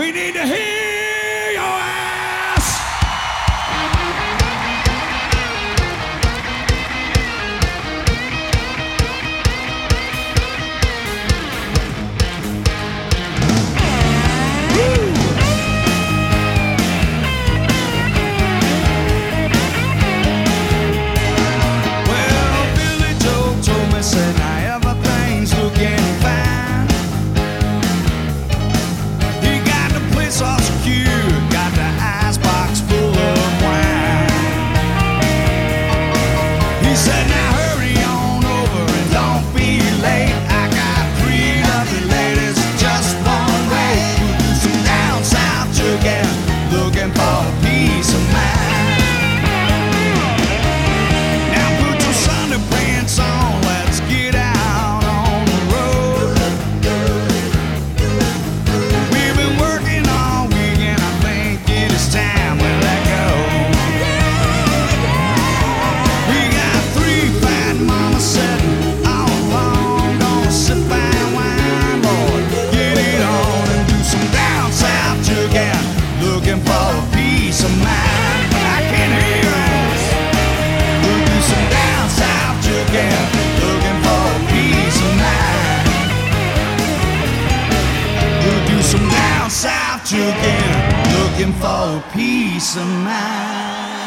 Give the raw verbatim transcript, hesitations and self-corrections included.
We need to hear your ass. Well, Billy Joe told me, said, now everything's looking fine. He got the place all secure, got the icebox full of wine. He said, now hurry on over and don't be late. I got three lovely ladies just one way. We'll do some down south together, looking for a peace of mind. Now put your Sunday pants on, let's get out on the road. We've been working all weekend, I think it is time we let go. We got three fat mamas sitting all alone, gonna sip and wine, Lord, get it on and do some down south together, looking for a peace of mind. I can hear us. We'll do some down south together, looking for a peace of mind. We'll do some down south together, looking for a peace of mind.